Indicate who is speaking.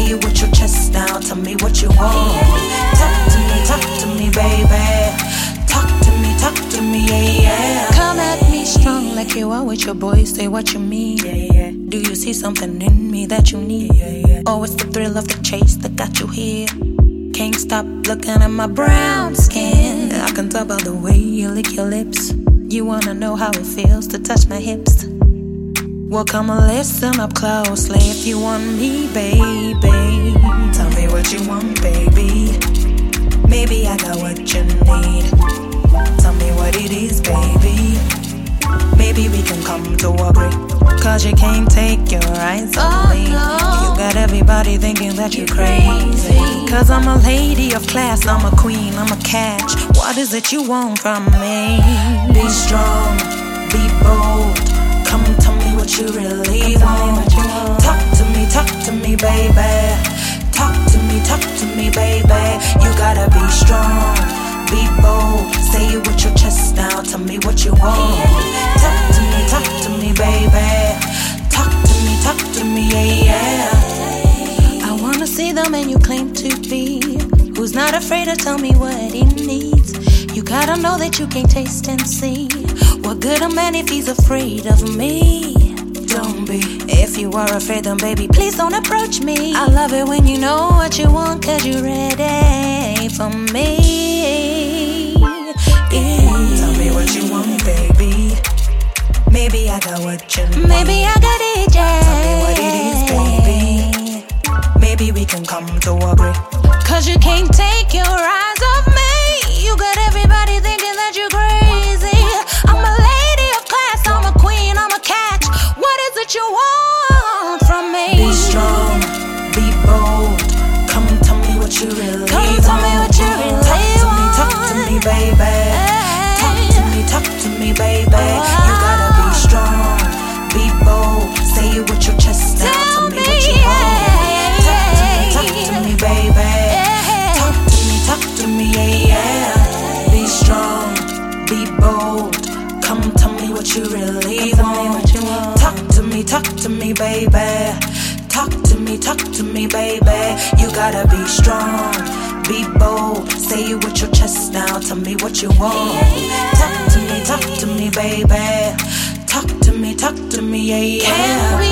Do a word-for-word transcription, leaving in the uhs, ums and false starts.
Speaker 1: Say it with your chest now, tell me what you want. Talk to me, talk to me, baby. Talk to me, talk to me, yeah, yeah.
Speaker 2: Come at me strong like you are with your boys, say what you mean.
Speaker 1: Yeah, yeah.
Speaker 2: Do you see something in me that you need?
Speaker 1: Yeah, yeah.
Speaker 2: Oh, it's the thrill of the chase that got you here. Can't stop looking at my brown skin. I can tell by the way you lick your lips. You wanna know how it feels to touch my hips? Well, come and listen up closely if you want me, baby.
Speaker 1: Tell me what you want, baby. Maybe I got what you need. Tell me what it is, baby. Maybe we can come to agree.
Speaker 2: Cause you can't take your eyes off me. You got everybody thinking that you're crazy. Cause I'm a lady of class, I'm a queen, I'm a catch. What is it you want from me?
Speaker 1: Be strong, be bold. Come tell me what you really want. Talk to me, talk to me, baby. Talk to me, talk to me, baby. You gotta be strong, be bold. Say it with your chest now, tell me what you want. Talk to me, talk to me, baby. Talk to me, talk to me, yeah, yeah.
Speaker 2: I wanna see the man you claim to be, who's not afraid to tell me what he needs. You gotta know that you can't taste and see. What good a man if he's afraid of me?
Speaker 1: Don't be.
Speaker 2: If you are afraid, then baby, please don't approach me. I love it when you know what you want, cause you're ready for me.
Speaker 1: Yeah. Tell me what you want, baby. Maybe I got what you need.
Speaker 2: Maybe I got it, yeah.
Speaker 1: Tell me what it is, baby. Maybe we can come to agree.
Speaker 2: Cause you can't take your eyes off me. You got everybody thinking that you're crazy. I'm a lady of class, I'm a queen, I'm a catch. What is it you want from me?
Speaker 1: Be strong, be bold. Come tell me what you really
Speaker 2: Come
Speaker 1: want.
Speaker 2: tell me what you really
Speaker 1: talk
Speaker 2: want.
Speaker 1: Talk to me, talk to me, baby.
Speaker 2: Hey.
Speaker 1: Talk to me, talk to me, baby. You gotta be strong, be bold. Say it with your chest now, tell, tell me, me what you
Speaker 2: yeah,
Speaker 1: want.
Speaker 2: yeah,
Speaker 1: talk to me, talk to me, baby.
Speaker 2: Yeah.
Speaker 1: Talk to me, talk to me, yeah, yeah. Be strong, be bold. Come tell me what you really
Speaker 2: Come
Speaker 1: want.
Speaker 2: me what you want.
Speaker 1: Talk to me, talk to me, baby. Talk to me, talk to me, baby. You gotta be strong, be bold. Say it with your chest now, tell me what you want. Talk to me, talk to me, baby. Talk to me, talk to me, yeah, yeah.